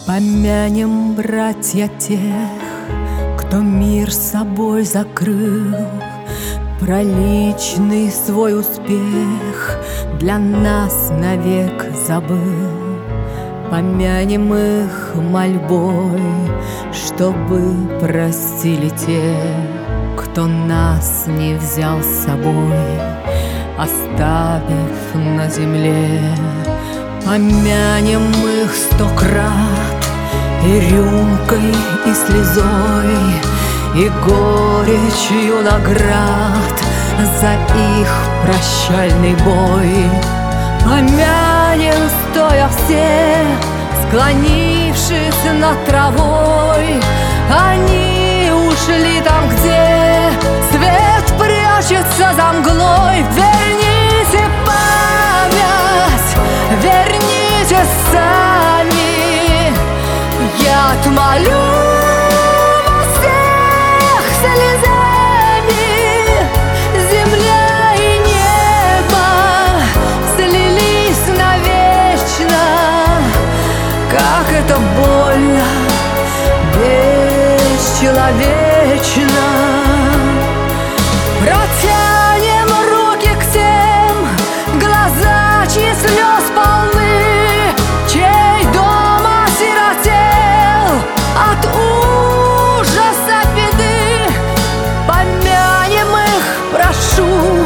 Помянем, братья, тех, кто мир собой закрыл, про личный свой успех для нас навек забыл. Помянем их мольбой, чтобы простили те, кто нас не взял с собой, оставив на земле. Помянем их 100 крат и рюмкой, и слезой, и горечью наград за их прощальный бой. Помянем, стоя все, склонившись над травой, они ушли там, где свет прячется за мглой. Верните память, верните сами, я отмолю вас всех слезами. Земля и небо слились навечно, как это больно, бесчеловечно. Протянем руки к тем, глаза чьи слез полны, чей дом осиротел от ужаса беды. Помянем их, прошу,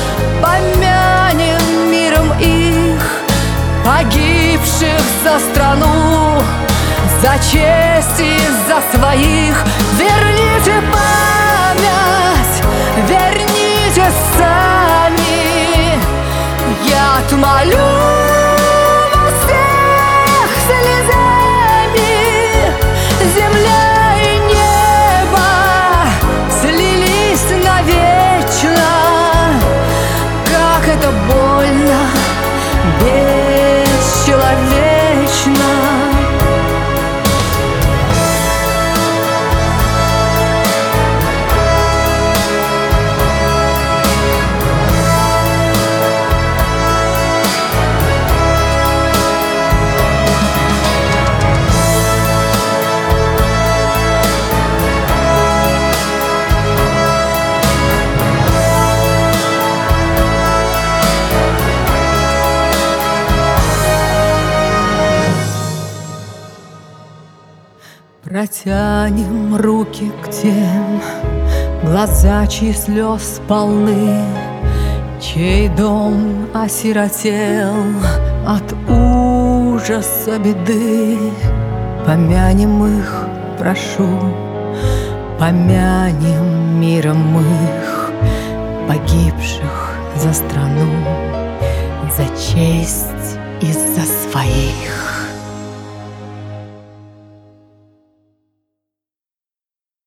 помянем миром их, погибших за страну, за честь и за своих. Верните память, верните сами, я отмолю вас всех слезами. Земля и небо слились навечно, как это больно, бесчеловечно. Протянем руки к тем, глаза чьи слез полны, чей дом осиротел от ужаса беды. Помянем их, прошу, помянем миром их, погибших за страну, за честь и за своих.